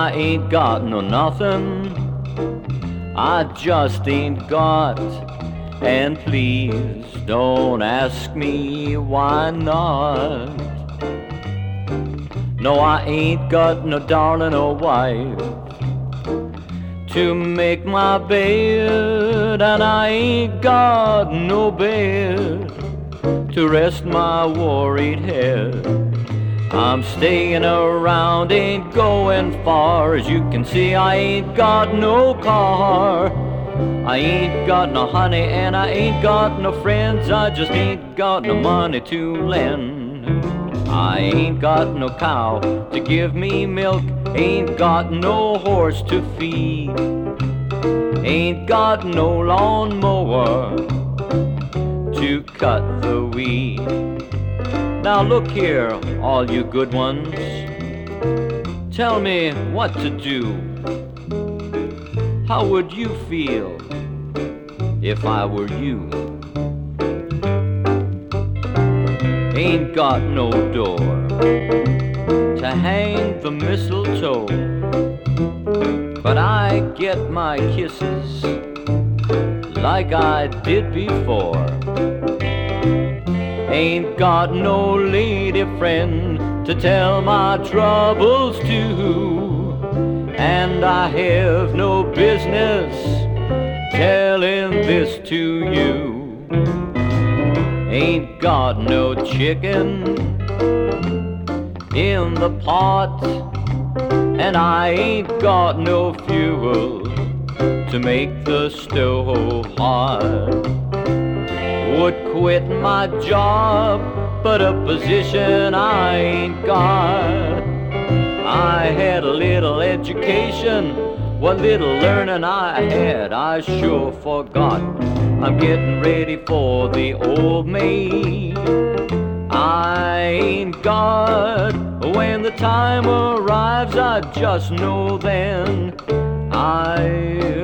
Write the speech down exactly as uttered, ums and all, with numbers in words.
I ain't got no nothing, I just ain't got. And please don't ask me why not. No, I ain't got no darling or wife to make my bed, and I ain't got no bed to rest my worried head. I'm staying around, ain't going far. As you can see, I ain't got no car. I ain't got no honey and I ain't got no friends. I just ain't got no money to lend. I ain't got no cow to give me milk, ain't got no horse to feed, ain't got no lawnmower to cut the weed. Now look here, all you good ones, tell me what to do. How would you feel if I were you? Ain't got no door to hang the mistletoe, but I get my kisses like I did before. Ain't got no lady friend to tell my troubles to, and I have no business telling this to you. Ain't got no chicken in the pot, and I ain't got no fuel to make the stove hot. Would quit my job, but a position I ain't got. I had a little education, what little learning I had I sure forgot. I'm getting ready for the old maid. I ain't got, when the time arrives, I just know then I